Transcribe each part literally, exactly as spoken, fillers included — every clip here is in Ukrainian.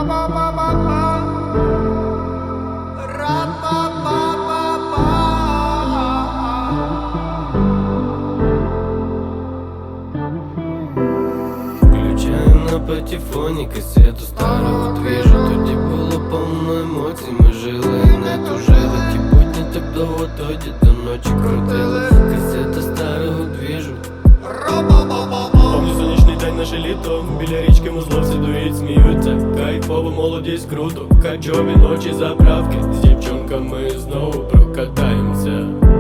Включаем на патефоні касету старого двіжу. Тоді було повно емоцій, ми жили і не тужили. Ті будні так довго тоді до ночі крутили. Касета старого двіжу. Повний сонячний день, наше літо. Біля річки музловці дують, сміються. Кайфово, молодість, круто. Кайджові ночі, заправки. З дівчонками знову прокатаємося.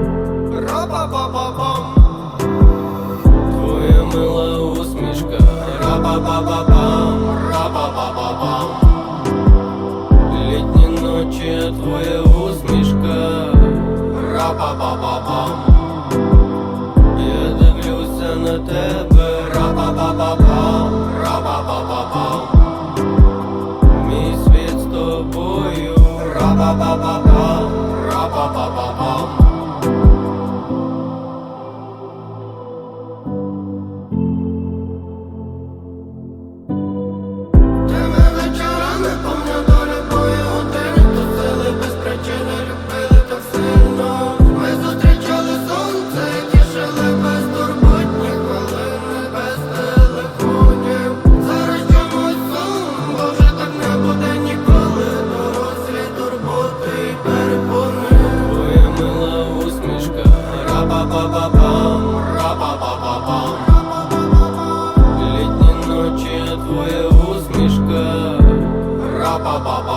Твоя мила усмішка. Ра-ба-ба-ба-бам, ра-ба-ба-ба-бам. Літні ночі, твоя усмішка. Ра-ба-ба-ба-бам. Я дивлюся на тебе. Ра-ба-ба-ба-бам, ра-ба-ба-ба-бам. Мій світ з тобою. Ра-ба-ба-ба-бам, ра-ба-ба-ба-бам. Ра-ба-ба-ба-бам, ра-ба-ба-ба-бам. Літні ночі, твоя усмішка. Ра-ба-ба-ба.